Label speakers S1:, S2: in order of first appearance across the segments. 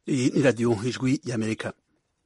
S1: Iyi ni radiyo ijwi y'Amerika.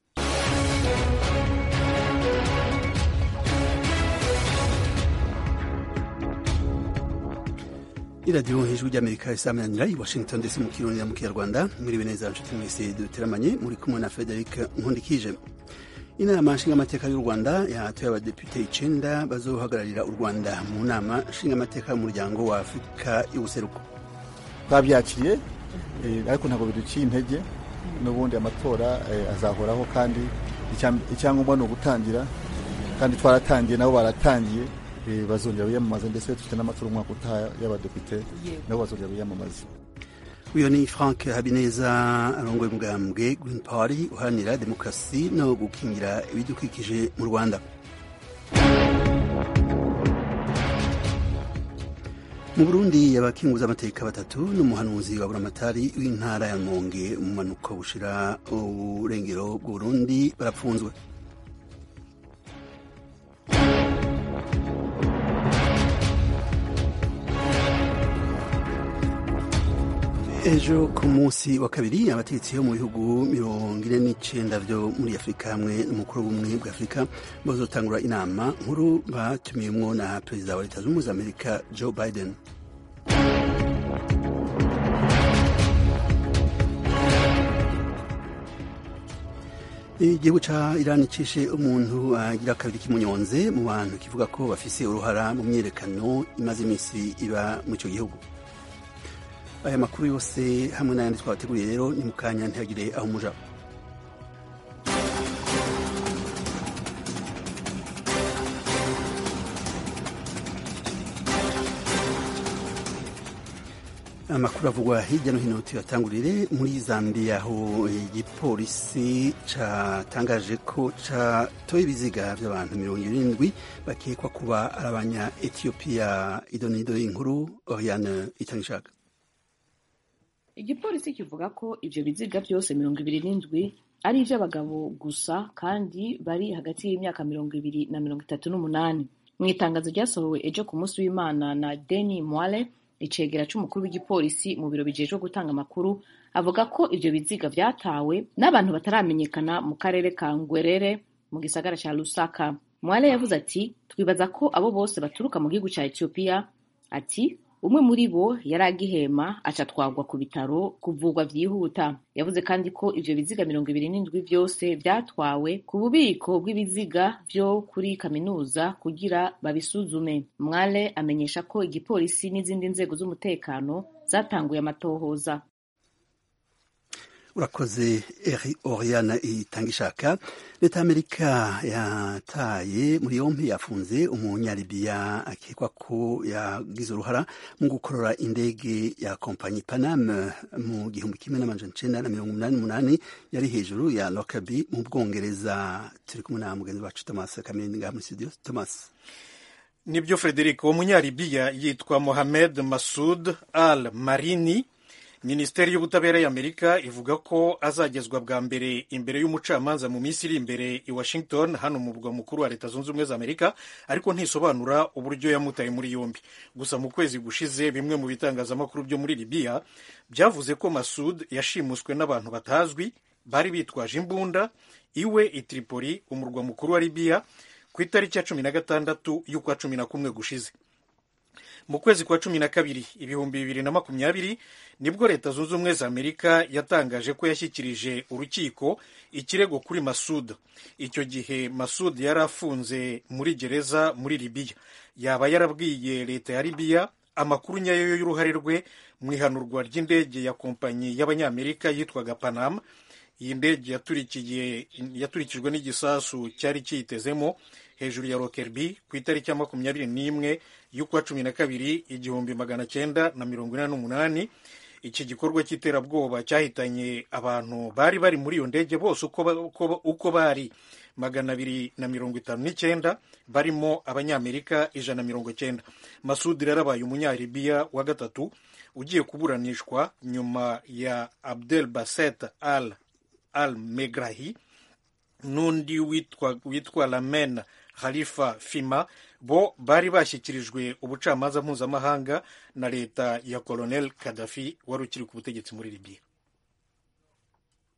S1: iradiyo ijwi ry'Amerika isamanira i Washington DC mu Kirundi na mu Kinyarwanda. Muri neza nshuti mwese duteramanye muri kumwe na Frederic Nkundikije. Inama nshingamateka y'u Rwanda yatoye abadepite 9 bazohagararira u Rwanda mu nama nshingamateka y'umuryango wa Afurika y'ubuseruko.
S2: Twabyakiriye ariko ntabwo biduciye intege, n'ubundi amatora azahoraho kandi icyangombwa ni ugutangira, kandi twaratangiye nabo baratangiye, bazongera biyamamaza ndetse dufite n'amatora umwaka utaha y'abadepite nabo bazongera biyamamaza.
S1: Uyo ni Frank Habineza arongoye umugambwe Green Party uharanira demokarasi no gukingira ibidukikije mu Rwanda. Mu Burundi abakinguza amateka batatu n'umuhanuzi wa buramatari w'intara ya Rumonge mu manuko bushira uburengero bw'u Burundi barapfunzwe. Ejo ku munsi wa kabiri abategetsi bo mu bihugu 49 vyo muri Afurika hamwe n'umukuru w'ubumwe bwa Afurika bazotangura inama nkuru batumiyemwo na perezida wa Leta Zunze Ubumwe za Amerika Joe Biden. Igihugu ca Iran cishe umuntu agira kabiri kimunyonze mu bantu kivuga ko bafise uruhara mu myerekano imaze imisi iba mu ico gihugu. Aya makuru yose hamwe n'ayandi twabateguriye rero ni mukanya ntihagire aho muja. Amakuru avugwa hirya no hino tuyatangurire muri Zambia, aho igipolisi catangaje ko catoye ibiziga vy'abantu 70 bakekwa kuba ari abanya Ethiopia. Idonido y'inkuru Oriane Itangishaka.
S3: Igipolisi kivuga ko ivyo biziga byose 27 ari ivy'abagabo gusa kandi bari hagati y'imyaka 20 na 38. Mu itangazo ryasohowe ejo ku munsi w'Imana na Denny Mwale, icegera c'umukuru w'igipolisi mu biro bijejwe gutanga amakuru, avuga ko ivyo biziga vyatawe n'abantu bataramenyekana mu karere ka Ngwerere mu gisagara ca Lusaka. Mwale yavuze ati, twibaza ko abo bose baturuka mu gihugu ca Ethiopia. Ati umwe muri bo yari agihema aca twagwa ku bitaro kuvugwa vyihuta. Yavuze kandi ko ivyo biziga 27 vyose vyatwawe ku bubiko bw'ibiziga vyo kuri kaminuza kugira babisuzume. Mwale amenyesha ko igipolisi n'izindi nzego z'umutekano zatanguye amatohoza.
S1: Urakoze Oriana Itangishaka. Leta Amerika yataye muri yompi yafunze umunyalibiya akekwa ko yagize uruhara mu gukorora indege ya kompanyi Panam mu 1988 yari hejuru ya Lockerbie mu Bwongereza. Turi kumwe na mugenzi wacu Thomas Kameni nga muri studio. Thomas.
S4: Nibyo Frederic, uwo munyalibiya yitwa Mohamed Massoud al-Marini. Minisiteri y'ubutabera y'Amerika ivuga ko azagezwa bwa mbere imbere y'umucamanza mu minsi iri imbere i Washington, hano mu murwa mukuru wa Leta Zunze Ubumwe za Amerika, ariko ntisobanura uburyo yamutaye muri yombi. Gusa mu kwezi gushize bimwe mu bitangazamakuru byo muri Libya byavuze ko Massoud yashimuswe n'abantu batazwi bari bitwaje imbunda iwe i Tripoli, umurwa mukuru wa Libya, ku itariki ya 16 y'ukwa 11 gushize. Mu kwezi kwa 12 2020 nibwo Leta Zunze Ubumwe za Amerika yatangaje ko yashyikirije urukiko ikirego kuri Massoud. Icyo gihe Massoud yari afunze muri gereza muri Libya. Yaba yarabwiye leta ya Libya amakuru nyayo y'uruhare rwe mu ihanurwa ry'indege ya kompanyi y'abanyamerika yitwaga Panam. Iyi ndege yaturikijwe n'igisasu cyari kiyitezemo hejuru ya Lockerbie ku itariki ya 21 y'ukwa 12 1948. Iki gikorwa cy'iterabwoba cyahitanye abantu bari bari muri iyo ndege bose uko bari 259, barimo abanyamerika 190. Massoud yarabaye umunyalibiya wa gatatu ugiye kuburanishwa nyuma ya Abdel Basset al-Megrahi n'undi witwa Lamen Khalifa Fima. Bo bari bashyikirijwe ubucamanza mpuzamahanga na leta ya Colonel Gaddafi wari ukiri ku butegetsi muri Libya.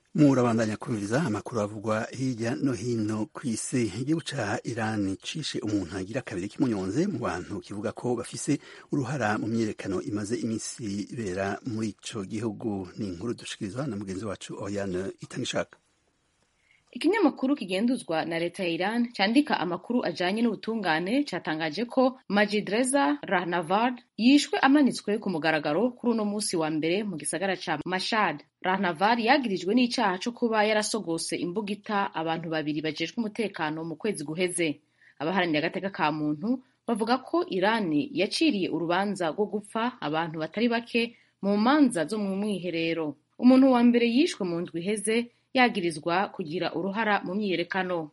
S1: murabandanya kumviriza amakuru avugwa hirya no hino ku isi. Igihugu ca Iran cishe umuntu agira kabiri kimunyonze mu bantu kivuga ko bafise uruhara mu myiyerekano imaze imisi ibera muri ico gihugu. Ni inkuru dushikirizwa na mugenzi wacu Oriane Itangishaka.
S3: Ikinyamakuru kigenzurwa na leta ya Iran candika amakuru ajanye n'ubutungane catangaje ko Majid Reza Rahnavard yishwe amanitswe ku mugaragaro kuri uno musi wa mbere mu gisagara ca Mashhad. Rahnavard yagirijwe n'icaha co kuba yarasogose imbugita abantu babiri bajejwe umutekano mu kwezi guheze. Abaharanira agateka ka muntu bavuga ko Iran yaciriye urubanza rwo gupfa abantu batari bake mu manza zo mu mwiherero. Umuntu wa mbere yishwe mu ndwi iheze yagirizwa kugira uruhara mu myiyerekano.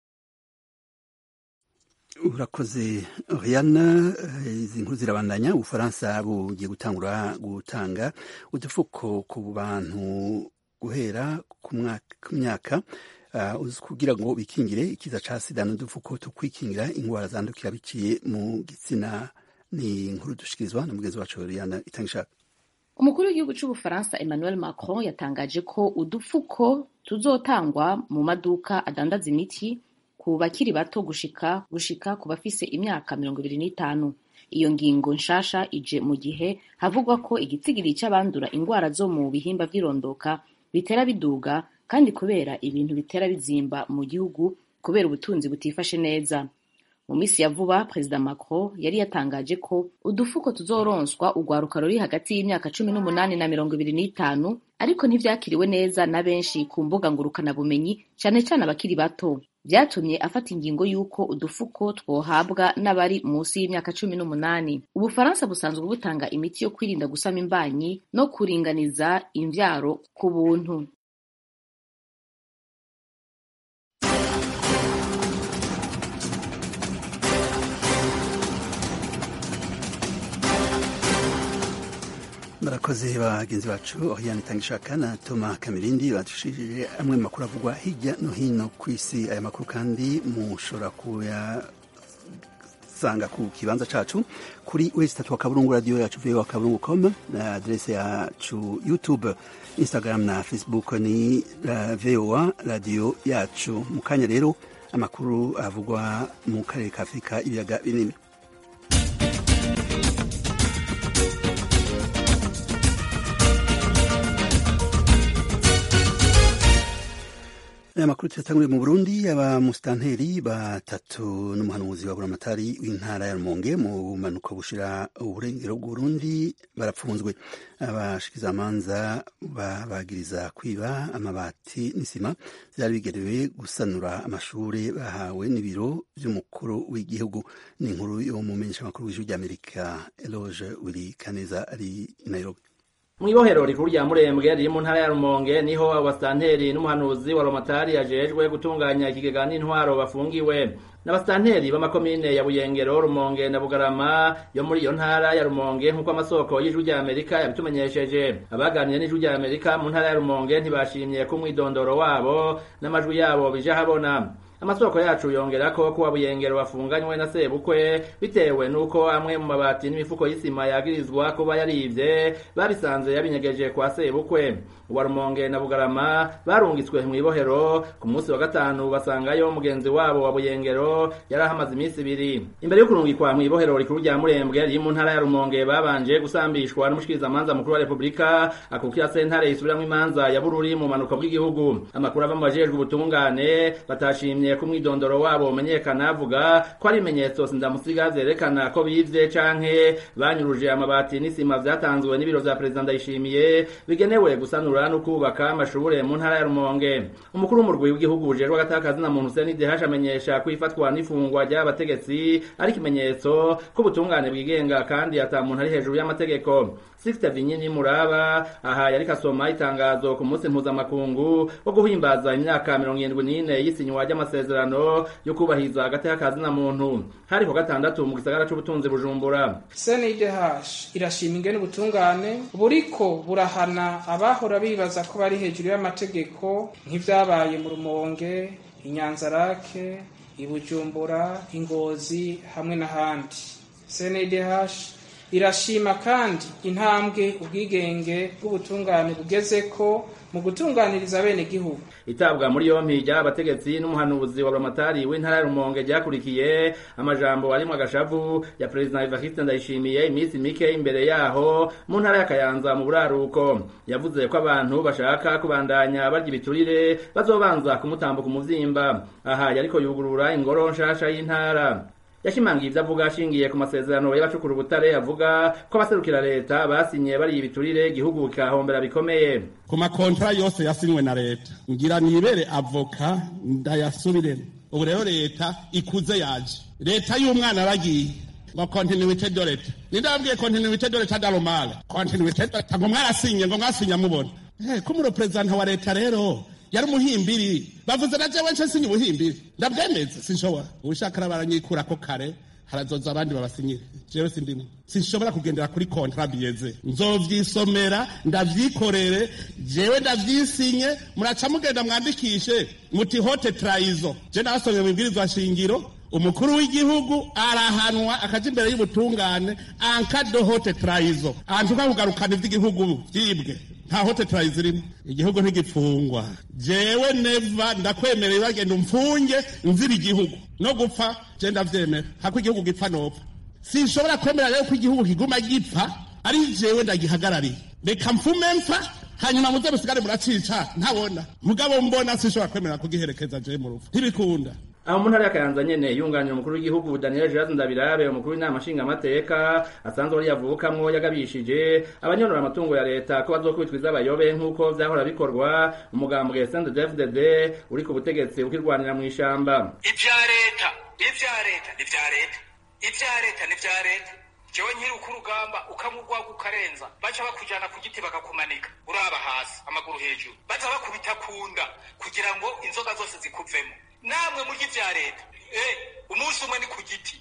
S1: Urakoze Oriana. Izi nkuru zirabandanya. Ubufaransa bugiye gutanga udufuko ku bantu guhera ku myaka kugira ngo bikingire ikiza ca sida n'udufuko two kwikingira ingwara zandukira biciye mu gitsina. Ni inkuru dushikirizwa na mugenzi wacu Oriana Itangishaka.
S3: Umukuru w'igihugu c'Ubufaransa Emmanuel Macron yatangaje ko udufuko tuzotangwa mu maduka adandaza imiti ku bakiri bato gushika ku bafise imyaka 25. Iyo ngingo nshasha ije mu gihe havugwa ko igitsigiri c'abandura ingwara zo mu bihimba vy'irondoka bitera biduga, kandi kubera ibintu bitera bizimba mu gihugu kubera ubutunzi butifashe neza. Mu misi ya vuba Perezida Macron yari yatangaje ko udufuko tuzoronswa urwaruka ruri hagati y'imyaka 18 na 25, ariko ntivyakiriwe neza na benshi ku mbuga ngurukana bumenyi, cane cane abakiri bato. Vyatumye afata ingingo yuko udufuko twohabwa n'abari musi y'imyaka 18. Ubufaransa busanzwe butanga imiti yo kwirinda gusama imbanyi no kuringaniza imvyaro ku buntu.
S1: Barakoze bagenzi bacu Oriane Itangishaka na Thomas Kamirindi badushirije amwe makuru avugwa hirya no hino ku isi. Aya makuru kandi mushobora kuyasanga ku kibanza cacu kuri website wa Kaburungu radio yacu voa.kaburungu.com, na adresse yacu YouTube, Instagram na Facebook ni VOA radio yacu. Mukanya rero amakuru avugwa mu karere ka Afrika ibiyaga binini. Amakuru tuyatanguriye mu Burundi. Abamustanteri batatu n'umuhanuzi wa buramatari w'intara ya Rumonge mu bumanuko bushira uburengero bw'Uburundi barapfunzwe. Abashikizamanza babagiriza kwiba amabati n'isima vyari bigerewe gusanura amashure bahawe n'ibiro vy'umukuru w'igihugu. Ni inkuru yo mu menyeshamakuru w'ijwi ry'Amerika Eloge Wirikaneza ari i Nairobi.
S5: Mwibohero rikuru rya Murembwe riri mu ntara ya Rumonge niho abasitanteri n'umuhanuzi wa Romatari yajejwe gutunganya ikigega n'intwaro bafungiwe. N'abasitanteri b'amakomine ya Buyengero, Rumonge na Bugarama yo muri iyo ntara ya Rumonge, nk'uko amasoko y'ijwi rya Amerika yabitumenyesheje. Abaganiriye n'ijwi rya Amerika mu ntara ya Rumonge ntibashimye ko umwidondoro wabo n'amajwi yabo bija habona. Amasoko yacu yongera ko kuwa Buyengero bafunganywe na sebukwe bitewe nuko amwe mu mabati n'imifuko y'isima yagirizwa kuba yarivye babisanze yabinyegeje kwa sebukwe. Uwa Rumonge na Bugarama barungitswe mw'ibohero ku munsi wa gatanu, basangayo mugenzi wabo wa Buyengero yarahamaze imisi ibiri. Imbere yo kurungikwa mw'ibohero rikuru rya Murembwe riri mu ntara ya Rumonge, babanje gusambishwa n'umushikirizamanza mukuru wa Republika akukira sentare isubiramwo imanza ya Bururi mu manuko bw'igihugu. Amakuru ava mu bajejwe ubutungane batashimye ku mwidondoro wabo umenyekana, avuga ko ari ibimenyetso sindamusiga vyerekana ko bivye canke banyuruje amabati n'isima vyatanzwe n'ibiro vya Perezida Ndayishimiye bigenewe gusanura no kubaka amashure mu ntara ya Rumonge. Umukuru w'umurwi w'igihugu bujejwe agatakazi na muntu Seni Dehash amenyesha ko ifatwa n'ifungwa ry'abategetsi ari ikimenyetso ko ubutungane bwigenga kandi ata muntu ari hejuru y'amategeko. Sixte Vinyini Muraba aha yari kasoma itangazo ku munsi mpuzamakungu wo guhimbaza imyaka 74 y'isinywa ry'amasezerano yo kubahiza agatakazi na muntu. Hari ku gatandatu mu gisagara c'ubutunzi Bujumbura.
S6: CNDH irashima ingene ubutungane buriko burahana abahora bibaza ko bari hejuru y'amategeko nk'ivyabaye mu Rumonge, Inyanzarake, Ibujumbura, Ingozi hamwe n'ahandi. CNDH irashima kandi intambwe ubwigenge bw'ubutungane bugezeko mu gutunganiriza bene gihugu.
S5: Itabwa muri yompi ry'abategetsi n'umuhanuzi wa Buramatari w'intara ya Rumonge ryakurikiye amajambo arimwo agashavu ya President Evariste Ndayishimiye iminsi mike imbere yaho mu ntara ya Kayanza mu buraruko. Yavuze ko abantu bashaka kubandanya barya ibiturire bazobanza kumutambuka umuvyimba. Aha yariko yugurura ingoro nshasha y'intara. Yashimangiye ivyo avuga ashingiye ku masezerano y'abacukura ubutare avuga ko abaserukira leta basinye bari ibiturire igihugu kikahombera bikomeye.
S7: Ku makontra yose yasinywe na leta ngira nibere avoka ndayasubiremo. Ubu rero leta ikuze yaje, leta y'umwana aragiye ngo continuité de l'État. Nindabwiye continuité de l'État daromale continuité ngo mwarasinye ngo mwasinya mubona ko mu representant wa leta rero yari umuhimbiri bavuze na jewe nce sinye ubuhimbiri ndabwemeze sinshobora ubushakara baranyikura ko kare harazoza abandi babasinyire jewe sindimo sinshobora kugendera kuri contrat bieze nzovyisomera ndavyikorere jewe ndavyisinye muraca mugenda mwandikishe muti hote traizo je nasomye mu bwirizwa shingiro umukuru w'igihugu arahanwa akaja imbere y'ubutungane ankado hote traizo antuka kugarukana ivy'igihugu vyibwe nta hote traizo irimo igihugu ntigipfungwa jewe neva ndakwemerera bagenda umfunge nzira igihugu no gupfa je ndavyemera hako igihugu gipfa nopfa sinshobora kwemera rero ko igihugu kiguma gipfa ari jewe ndagihagarariye reka mfume mpfa hanyuma muze musigare muracica ntabona mugabo mbona sinshobora kwemera kugiherekeza je mu rupfu ntibikunda.
S5: Aho mu ntara ya Kayanza nyene yunganira umukuru w'igihugu Daniel Jazz Ndabirabe umukuru w'inama nshingamateka asanzwe ari yavukamwo yagabishije abanyorora amatungo ya leta ko bazokwitwiza abayobe nk'uko vyahora bikorwa umugambwe CNDD-FDD uri ku butegetsi ukirwanira mu ishamba.
S8: Ivya leta jewe nkiri ukurugamba ukamugwa gukarenza baca bakujana ku giti bakakumanika uraba hasi amaguru hejuru baza bakubita kunda kugira ngo inzoga zose zikuvemo. Namwe muri vya leta umunsi umwe ni ku giti.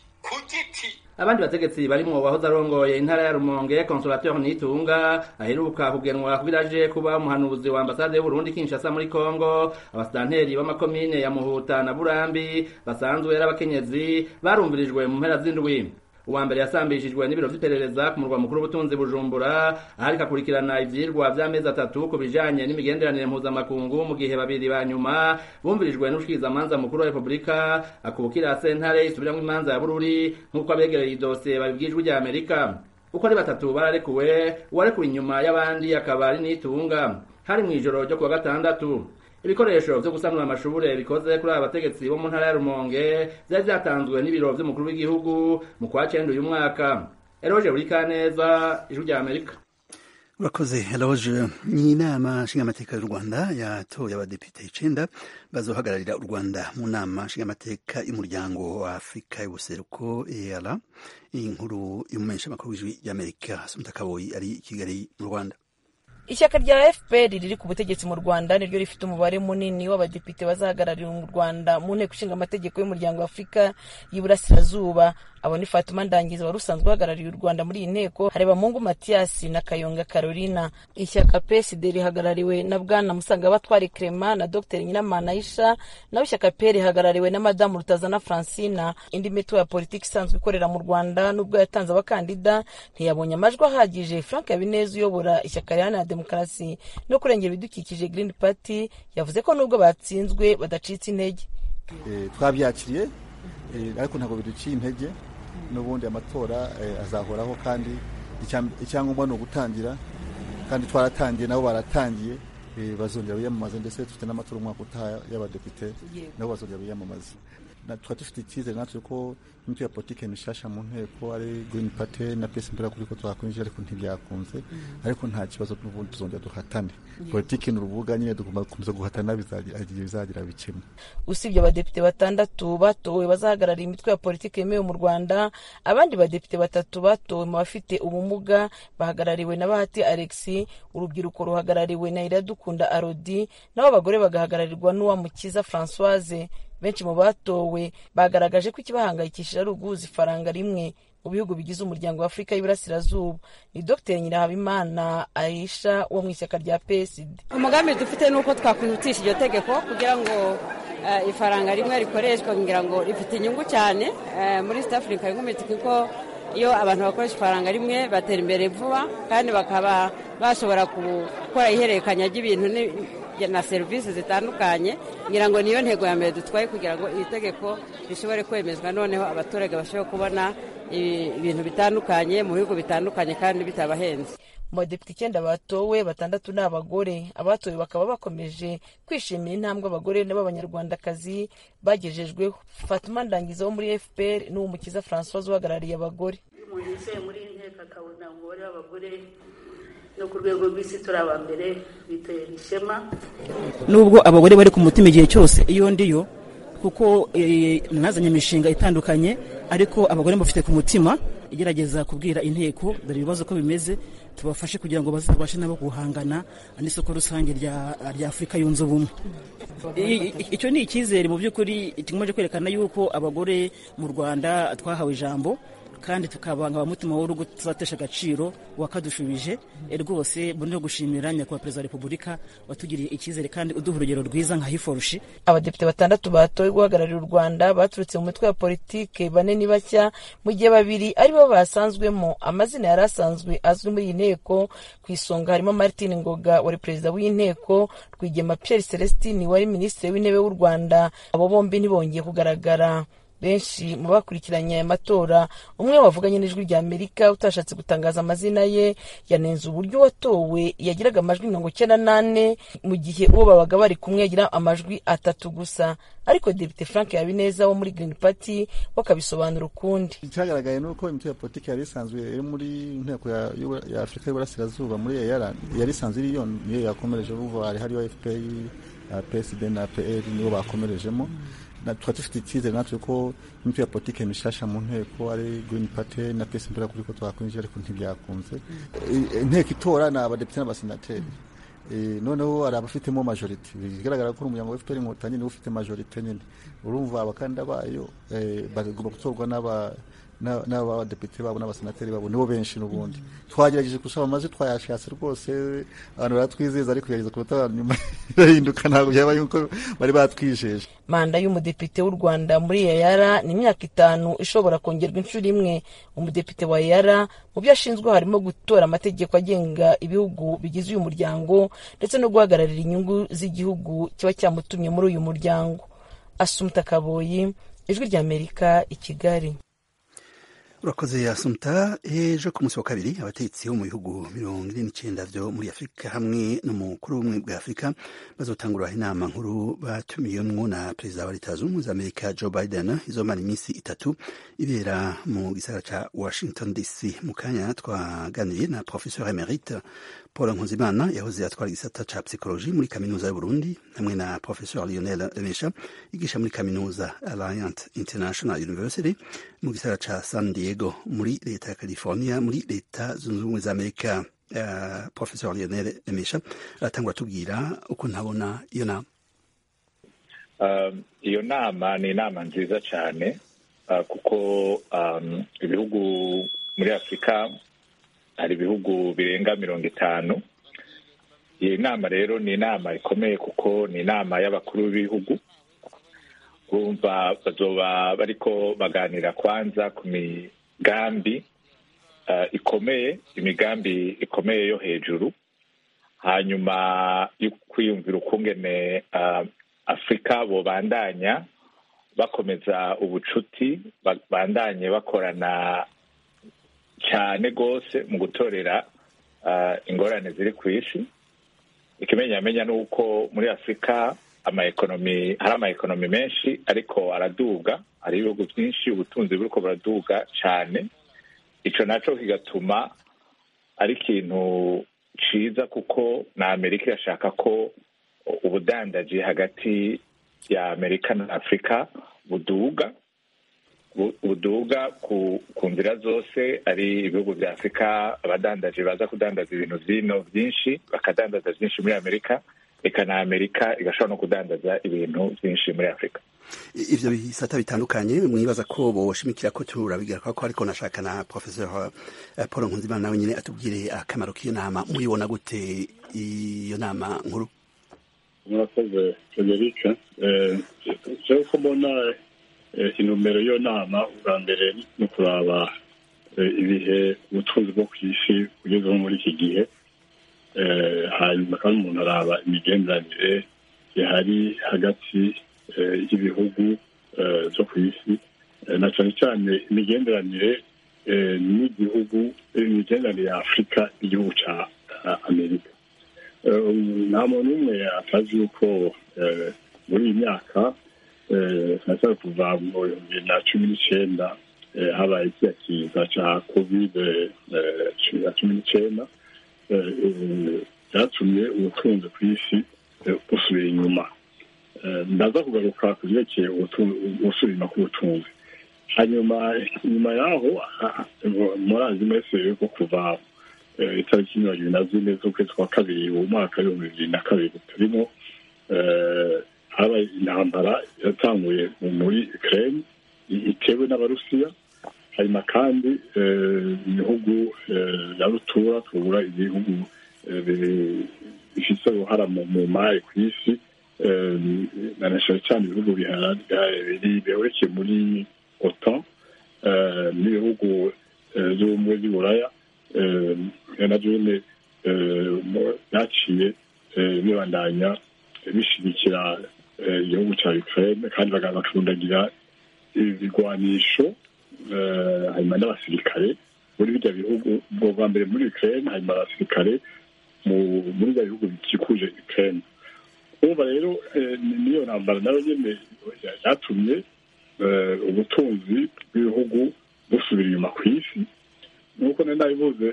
S5: Abandi bategetsi barimwo wahoze arongoye intara ya Rumonge Consolateur Nitunga aheruka kugenwa kubiraje kuba umuhanuzi wa ambasade y'u Burundi Kinshasa muri Kongo. Abastanteri b'amakomine ya Muhuta na Burambi basanzwe ari abakenyezi barumvirijwe mu mpera z'indwi. Uwa mbere yasambishijwe n'ibiro vy'iperereza ku murwa mukuru w'ubutunzi Bujumbura aharika kurikirana ivyirwa vy'amezi 3 ku bijanye n'imigenderanire mpuzamakungu mu gihe babiri ba nyuma bumvirijwe n'ushikirizamanza mukuru wa Republika akubukira sentare isubiramwo imanza ya Bururi nk'uko abegereye idosiye babibwijwe rya Amerika. Uko ari batatu bararekuwe uwarekuwe inyuma y'abandi akaba ari Nitunga hari mw'ijoro ryo kuwa gatandatu. Ibikoresho vyo gusanura amashure bikoze kuri abategetsi bo mu ntara ya Rumonge vyari vyatanzwe n'ibiro vy'umukuru w'igihugu mu kwa 9 uyu mwaka. Eroje Burikaneza, Ijwi rya Amerika.
S1: Urakoze Eloge. Ni inama nshingamateka y'u Rwanda yatoye abadepite 9 bazohagararira u Rwanda mu nama nshingamateka y'umuryango wa Afrika y'ubuseruko EALA. Inkuru y'umumenyesha makuru w'Ijwi rya Amerika Asumta Kaboyi ari i Kigali mu Rwanda.
S3: Ishyaka rya FPR riri ku butegetsi mu Rwanda niryo rifite umubare munini w'abadepite bazahagararira mu Rwanda mu nteko ishinga amategeko y'umuryango wa Afrika y'Iburasirazuba. Abo ni Fatuma Ndangiza wari usanzwe uhagarariye u Rwanda muri iyi nteko, Harebamungu Mathias na Kayonga Carolina. Ishyaka PSD rihagarariwe na Bwana Musangabatware Clement na Dr Nyiramana Aisha, naho ishyaka PER rihagarariwe na Madamu Rutazana Francina. Indi mitwe ya politiki isanzwe ikorera mu Rwanda nubwo yatanze abakandida ntiyabonye amajwi ahagije. Frank Habineza uyobora ishyaka Riharanira Demokarasi no kurengera ibidukikije Green Party yavuze ko nubwo batsinzwe badacitse intege.
S2: Twabyakiriye ariko ntabwo biduciye intege n'ubundi amatora azahoraho kandi icyangombwa no gutangira kandi twaratangiye nabo baratangiye bazongera biyamamaza ndetse dufite n'amatora umwaka utaha y'abadepite nabo bazongera biyamamaza. Twari dufite icyizere natwe ko imitwe ya politiki mishasha mu nteko ari Green Party na PS mbere kuri ko twakwinjira ariko ntibyakunze, ariko nta kibazo n'ubundi tuzongera duhatane. Politiki n'urubuga nyine dukomeza guhatana bizagira bikemwe.
S3: Usibye abadepite 6 batowe bazahagararira imitwe ya politiki yemewe mu Rwanda, abandi badepite 3 batowe mu bafite ubumuga bahagarariwe na Bahati Alexis, urubyiruko ruhagarariwe na Iradukunda Arodi, nabo abagore bagahagararirwa n'Uwamukiza Françoise. Benshi mu batowe bagaragaje ko ikibahangayikishije ari uguhuza ifaranga rimwe mu bihugu bigize umuryango wa Afrika y'Iburasirazuba. Ni Dr Nyirahabimana Aisha wo mu ishyaka rya PSD.
S9: Umugambi dufite nuko twakwihutisha iryo tegeko kugira ngo ifaranga rimwe rikoreshwe ngira ngo rifite inyungu cyane muri East Africa y'Umutwe kuko iyo abantu bakoresha ifaranga rimwe batera imbere vuba kandi bakaba bashobora gukora ihererekanya ry'ibintu na serivisi zitandukanye. ngira ngo niyo ntego ya mbere dutwaye kugira ngo iri tegeko rishobore kwemezwa, noneho abaturage bashobore kubona ibintu bitandukanye mu bihugu bitandukanye kandi bitabahenze.
S10: mu badepite 9 batowe 6 ni abagore. Abatowe bakaba bakomeje kwishimira intambwe abagore n'abanyarwandakazi bagejejweho. Fatuma Ndangiza wo muri FPR n'Umukiza François uhagarariye abagore.
S11: Umuntu yicaye muri inteko akabona umubare w'abagore no ku rwego rw'isi turi abambere biteye ishema.
S12: Nubwo abagore bari ku mutima igihe cyose iyo ndiyo, kuko nazanye imishinga itandukanye, ariko abagore bafite ku mutima igerageza kubwira inteko dore ibibazo ko bimeze, tubafashe kugira ngo bazabashe nabo guhangana n'isoko rusange rya Afurika yunze ubumwe. Icyo ni icyizere mu by'ukuri kikomeje kwerekana yuko abagore mu Rwanda twahawe ijambo, kandi tukabanga abamutima w'urugo tuzatesha agaciro wakadushubije. Rwose muri no gushimira nyakubahwa Perezida wa Repubulika watugiriye icyizere kandi uduha urugero rwiza nka Hiforushi.
S10: Abadepite 6 batowe guhagararira u Rwanda baturutse mu mitwe ya politike 4 ni bashya, mu gihe 2 ari bo basanzwemo. Amazina yari asanzwe azwi muri iyi nteko ku isonga harimo Martin Ngoga wari perezida w'inteko, Rwigema Pierre Celestine wari minisitiri w'intebe w'u Rwanda. Abo bombi ntibongeye kugaragara. Benshi mu bakurikiranye aya matora, umwe wavuganye n'ijwi rya Amerika utashatse gutangaza amazina ye, yanenze uburyo watowe yagiraga amajwi 98 mu gihe uwo babaga bari kumwe yagira amajwi 3 gusa. Ariko Depite Frank Habineza wo muri Green Party wakabisobanura ukundi.
S2: Cyagaragaye nuko imitwe ya politiki yari isanzwe iri muri inteko ya Afrika y'Iburasirazuba muri yari isanzwe iri niyo yakomereje ubu hariho FPR, PSD na PL nibo bakomerejemo. Twafite icyizere natwe ko imitwe ya politiki mishasha mu nteko ari Green Party na PS mbere kuri ko twakwinjira, ariko ntibyakunze. Inteko itora na abadepite n'abasenateri, noneho ari abafitemo majority. Bigaragara ko umuryango wa FPR Inkotanyi niwe ufite majority nyine. Urumva abakanda bayo bagomba gutorwa n'abadepite babo n'abasenateri babo nibo benshi. N'ubundi twagerageje gusaba amazi twayashatse rwose, abantu baratwizeza, ariko yageze ku butaka nyuma yahinduka, ntabwo byabaye uko bari batwijeje.
S10: Manda y'umudepite w'u Rwanda muri Yara ni imyaka 5 ishobora kongerwa inshuro imwe. Umudepite wa Yara mu byo ashinzwe harimo gutora amategeko agenga ibihugu bigize uyu muryango ndetse no guhagararira inyungu z'igihugu kiba cyamutumye muri uyu muryango. Asumta Kaboyi, Ijwi rya Amerika, i Kigali.
S1: Urakoze Asumta. Ejo ku munsi wa kabiri abategetsi bo mu bihugu 49 byo muri Afurika hamwe n'umukuru w'ubumwe bwa Afurika bazotangura inama nkuru batumiyemwo na Perezida wa Leta Zunze Ubumwe za Amerika Joe Biden, izomara iminsi 3 ibera mu gisagara ca Washington DC. Mu kanya twaganiriye na Professeur Emerite Paul Nkuzimana yahoze atwara igisata ca psychologie muri kaminuza y'u Burundi, hamwe na Professeur Lionel Remesha yigisha muri kaminuza Alliance International University mu gisagara ca San Diego muri leta ya California muri leta zunze ubumwe za Amerika. Professeur Lionel Remesha aratangura tubwira uko ntabona iyo nama.
S13: Iyo nama ni inama nziza cyane, kuko ibihugu muri Afurika hari ibihugu birenga 50. Iyi nama rero ni inama ikomeye kuko ni inama y'abakuru b'ibihugu. Urumva bazoba bariko baganira kwanza ku migambi ikomeye, imigambi ikomeye yo hejuru, hanyuma yo kwiyumvira ukungene Afrika bobandanya bakomeza ubucuti, bandanye bakorana cyane gose mu gutorera ingorane ziri ku isi. Ikimenyamenya nuko muri Afrika hari ama-ekonomi menshi ariko araduga, hari ibihugu byinshi ubutunzi buriko buraduga cyane. Ico naco kigatuma ari ikintu ciza, kuko na Amerika irashaka ko ubudandaji hagati ya Amerika na Afrika buduga ku nzira zose. Ari ibihugu vya Afrika abadandaji baza kudandaza ibintu vino byinshi, bakadandaza byinshi muri Amerika, eka na Amerika igashobora no kudandaza ibintu byinshi muri Afrika.
S1: Ivyo bisata bitandukanye mwibaza ko boshimikira ko turabigira ko, ariko nashaka na Professeur Paul Nkuzimana nawe nyine atubwire akamaro k'iyo nama. Muyibona gute iyo nama nkuru?
S14: Murakoze Frederica. Cyo mbona intumbero yo nama ubwa mbere no kuraba ibihe ubutunzi bwo ku isi bugezeho muri iki gihe, hanyuma kandi umuntu araba imigenderanire ihari hagati y'ibihugu byo ku isi, na cyane cyane imigenderanire n'igihugu, imigenderanire ya Afurika n'igihugu cya Amerika. Nta muntu umwe atazi yuko muri iyi myaka tunashaka kuva mu 2019 habaye kiriya kiza cya COVID-19 byatumye ubutunzi ku isi busubira inyuma. Ndaza kugaruka ku byerekeye gusubira inyuma k'ubutunzi. Hanyuma nyuma yaho murazi mwese yuko kuva itariki 24 z'ukwezi kwa kabiri mu mwaka wa 2022 turimo habaye intambara yatanguye muri Ukraine itewe n'Abarusiya, hanyuma kandi ibihugu ya rutura tubura ibihugu bifite uruhara mu mari ku isi, nanashaka cyane ibihugu biherekeye muri OTAN n'ibihugu by'ubumwe bw'Uburaya nabyo nyine byaciye bibandanya bishyigikira igihugu cya Ukraine kandi bakabundagira ibigwanisho hanyuma n'abasirikare muri bijya bihugu bwa mbere muri Ukraine, hanyuma abasirikare muri bya bihugu bikikuje Ukraine. Urumva rero niyo ntambara nayo nyine yatumye ubutunzi bw'ibihugu busubira inyuma ku isi. Nuko nari nabivuze,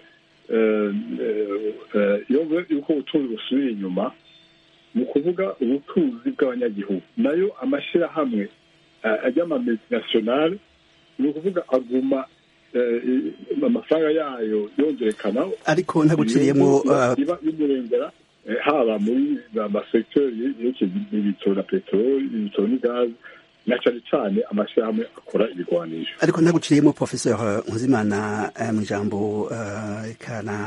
S14: iyo uko ubutunzi busubira inyuma ni ukuvuga ubutunzi bw'abanyagihugu, nayo amashyirahamwe y'amamultinationale ni ukuvuga aguma amafaranga yayo yongerekana,
S1: ariko ntaguciriyemo
S14: iba bimurengera haba muri amasekiteri y'ibitoro na peteroli, ibitoro n'igazi, na cyane cyane amashyirahamwe akora ibigwanisho.
S1: Ariko ntaguciriyemo Professeur Nkuzimana, mu ijambo kana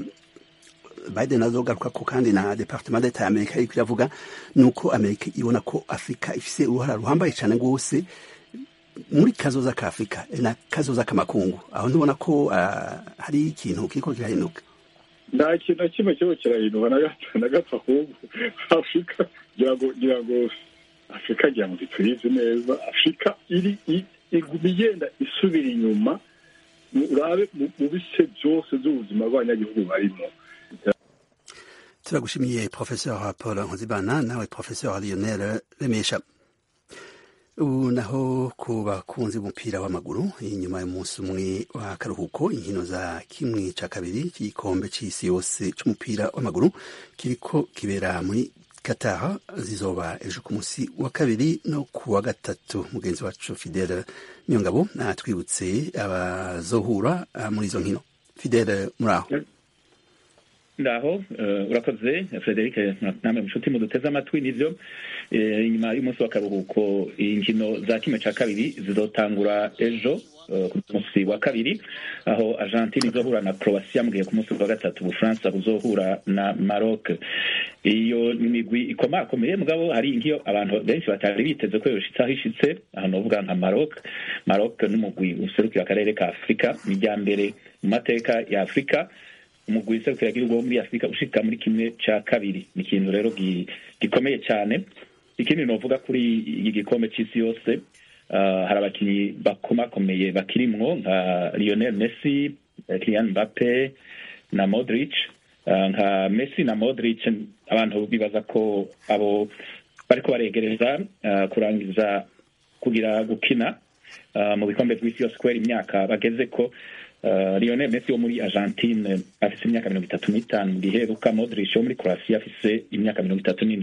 S1: Biden azogaruka ko kandi na Departement d'Etat ya Amerika iriko iravuga nuko Amerika ibona ko Afrika ifise uruhara ruhambaye cyane rwose muri kazoza ka Afrika na kazoza k'amakungu. Aho ntubona ko hari ikintu kiriko kirahinduka?
S14: Nta kintu na kimwe kiriko kirahinduka na gato ahubwo Afrika ngira ngo Afrika ngira ngo tuyizi neza, Afrika iguma igenda isubira inyuma urabe mu bice byose by'ubuzima bw'abanyagihugu barimo.
S1: Turagushimiye Professeur Paul Nkuzimana, nawe Professeur Lionel Remesha. Ubu naho ku bakunzi b'umupira w'amaguru, inyuma y'umunsi umwe wa karuhuko, inkino za kimwe ca kabiri cy'igikombe c'isi yose c'umupira w'amaguru kiriko kibera muri Qatar zizoba ejo ku munsi wa kabiri no ku wa gatatu. Mugenzi wacu Fidele Nyongabo natwibutse abazohura muri izo nkino. Fidele, muraho?
S15: Ndaho urakoze Frederic, namwe mushuti muduteze amatwi. Nivyo inyuma y'umunsi wa karuhuko inkino za kimwe ca kabiri zizotangura ejo ku munsi wa kabiri, aho Argentine izohura na Croatia, mugihe ku munsi wa gatatu Ubufaransa buzohura na Maroc. Iyo nimigwi ikomakomeye mugabo hari nkiyo abantu benshi batari biteze ko yoshitse aho ishitse, aho novuga nka Maroc n'umugwi userukira akarere ka Afrika, mijyambere mu mateka ya Afrika, umugwi userukira igihugu muri Afrika ushika muri kimwe ca kabiri. Ni ikintu rero gikomeye cyane. Ikindi novuga kuri iki gikombe c'isi yose, hari abakinyi bakomakomeye bakirimwo nka Lionel Messi, Kylian Mbappe na Modric. Nka Messi na Modric abantu bibaza ko abo bariko baregereza kurangiza kugira gukina mu bikombe by'isi yose kubera imyaka bageze ko. Lionel Messi wo muri Argentine afise imyaka 35, mu gihe Luka Modric wo muri Croatia afise imyaka 37.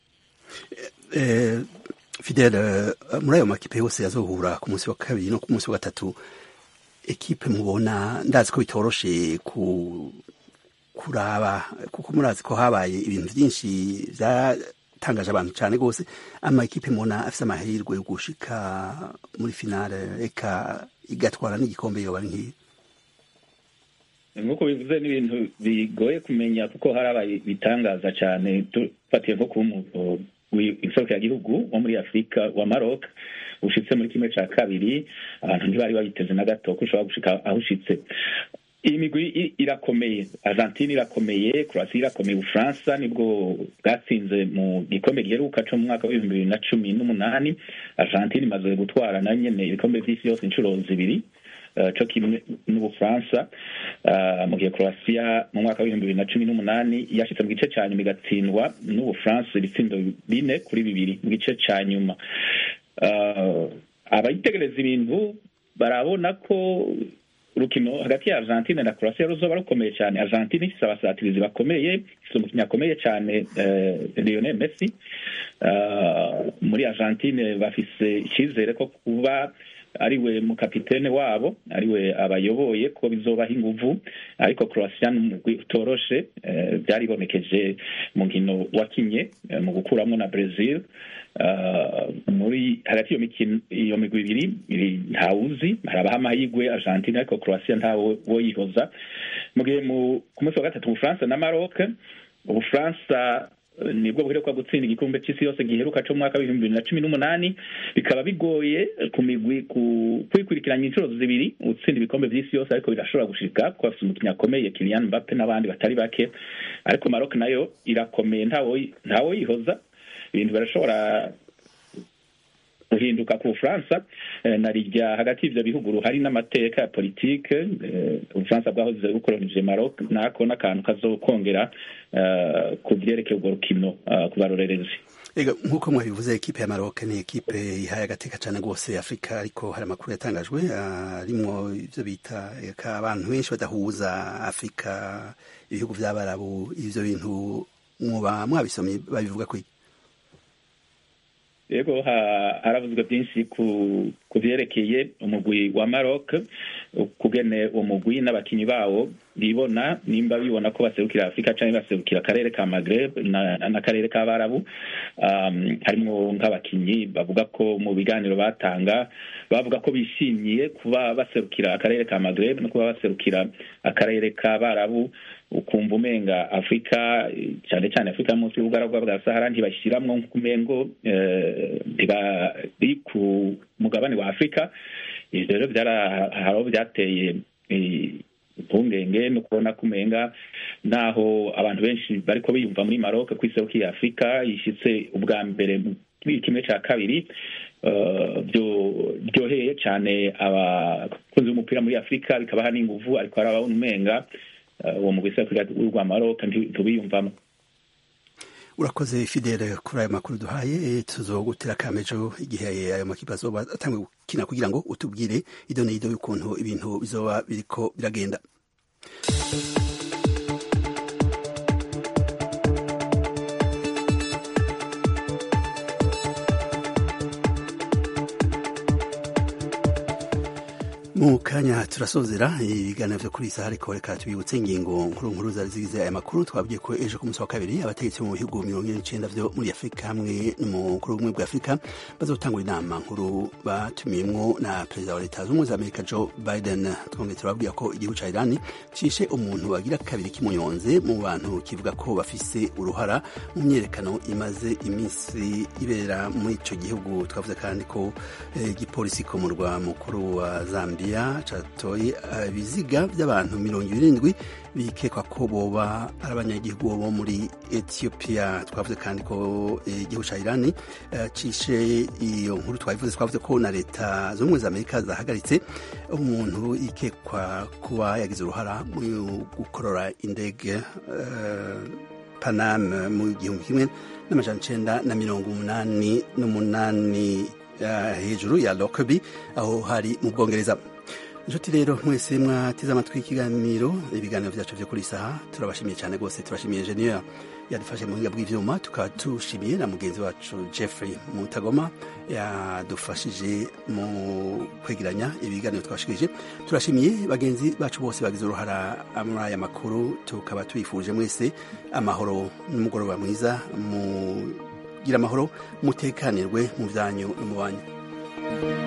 S1: Fidele, muri ayo makipe yose yazohura ku munsi wa kabiri no ku munsi wa gatatu, ekipe mubona, ndazi ko bitoroshe kuraba kuko murazi ko habaye ibintu byinshi byatangaje abantu cyane rwose, ama ekipe mubona afise amahirwe yo gushika muri finale eka igatwara n'igikombe yoba ari nk'iyi?
S15: Nkuko bivuze ni ibintu bigoye kumenya kuko harabaye bitangaza cyane. Tufatiye nko ku inserukiragihugu wo muri Afrika wa Maroc ushitse muri kimwe ca kabiri, abantu ntibari babiteze na gato ko ushobora gushika aho ushitse. Iyi migwi irakomeye, Argentine irakomeye, Croatia irakomeye, Ufaransa nibwo bwatsinze mu gikombe giheruka co mu mwaka wa 2018. Argentine imaze gutwara na nyene ibikombe vy'isi yose inshuro zibiri, co kimwe n'Ubufaransa. Mu gihe Croatia mu mwaka wa 2018 yashitse mu gice ca nyuma igatsindwa n'Ubufaransa ibitsindo 4-2 mu gice ca nyuma. Abayitegereza ibintu barabona ko urukino hagati ya Argentine na Croatia ruzoba rukomeye cyane. Argentine ifise abasatirizi bakomeye, ifise umukinnyi akomeye cyane Lionel Messi. Muri Argentine bafise icyizere ko kuba ariwe mu kapitene wabo, ariwe abayoboye ko bizobaha inguvu, ariko Croatia utoroshe byaribonekeje mu nkino wakinye mu gukuramwo na Brazil. Muri hagati iyo migwi ibiri ntawuzi, harabaho amahirwe Argentine ariko Croatia ntawo yihoza. Mu gihe ku munsi wa gatatu Ubufaransa na Maroc, Ubufaransa nibwo buheruka gutsinda igikombe cy'isi yose giheruka cyo mu mwaka wa 2018. Bikaba bigoye ku migwi kwikurikiranya inshuro zibiri utsinda ibikombe by'isi yose, ariko birashobora gushika ko afite umukinnyi akomeye Kylian Mbappe n'abandi batari bake. Ariko Maroc nayo irakomeye, ntawo yihoza. Ibintu barashobora guhinduka ku Bufaransa. Narirya hagati y'ivyo bihugu hari n'amateka ya politike. Ubufaransa bwahoze bukolonije Maroc, nako n'akantu kazokongera ku vyerekeye urwo rukino ku barorerezi.
S1: Ega nkuko mwabivuze, ekipe ya Maroc ni ekipe ihaye agateka cyane rwose Afrika, ariko hari amakuru yatangajwe arimwo ivyo bita abantu benshi badahuza Afrika, ibihugu vy'abarabu. Ivyo bintu mwabisomye babivuga ko
S15: yego haravuzwe byinshi ku vyerekeye umugwi wa Maroc, kugene umugwi n'abakinyi bawo nimba bibona ko baserukira Afrika canke baserukira akarere ka Maghreb n'akarere k'abarabu. Harimwo nk'abakinyi bavuga ko mu biganiro batanga bavuga ko bishimiye kuba baserukira akarere ka Maghreb no kuba baserukira akarere k'abarabu. Ukumva umenga Afrika cyane cyane Afrika munsi y'ubugaragwa bwa Sahara ntibashiramwo nk'umengo ntibari ku mugabane wa Afrika. Ivyo rero byateye impungenge no kubona kumenga naho abantu benshi bariko biyumva muri Maroc kwiserukiye Afrika yishitse ubwa mbere mu kimwe ca kabiri. Byoheye cyane abakunzi b'umupira muri Afrika, bikabaha n'inguvu, ariko arabona umenga uwo mugwi w'urwa Maroc ntubiyumvamo.
S1: Urakoze Fidele kuri ayo makuru duhaye. Tuzogutera kamejo igihe ayo makipe azoba atangwe gukina kugira ngo utubwire idonido y'ukuntu ibintu bizoba biriko biragenda. Mu kanya turasozera ibiganiro vyo kuri isaha, ariko reka tubibutse ingingo nkuru zari zigize aya makuru. Twabwiye ko ejo ku munsi wa kabiri abategetsi mu bihugu 49 vyo muri Afrika hamwe n'umukuru w'ubumwe bwa Afrika bazotangura inama nkuru batumiyemwo na perezida wa leta z'ubumwe za Amerika Joe Biden. Twongeye turababwira ko igihugu ca Iran cishe umuntu wagira kabiri kimunyonze mu bantu kivuga ko bafise uruhara mu myerekano imaze iminsi ibera muri ico gihugu. Twavuze kandi ko igipolisi ko mu murwa mukuru wa Zambia catoye ibiziga by'abantu 27 bikekwa ko boba ari abanyagihugu bo muri Ethiopia. Twavuze kandi ko igihugu ca Iran cishe iyo nkuru twavuze ko na leta z'ubumwe za Amerika zahagaritse umuntu ikekwa kuba yagize uruhara mu gukorora indege Panam mu 1988 hejuru ya Lockerbie aho hari mu Bwongereza. Inshuti rero mwese mwateze amatwi ibiganiro vyacu vyo kuri saha, turabashimiye cyane rwose. Turashimiye Engineer yadufashe mu buhinga bw'ivyuma, tukatushimiye na mugenzi wacu Jeffrey Mutagoma yadufashije mu kwegeranya ibiganiro twashikije. Turashimiye bagenzi bacu bose bagize uruhara muri aya makuru, tukaba tuyifuje mwese amahoro n'umugoroba mwiza, mugira amahoro, mutekanirwe mu vyanyu no mu banyu.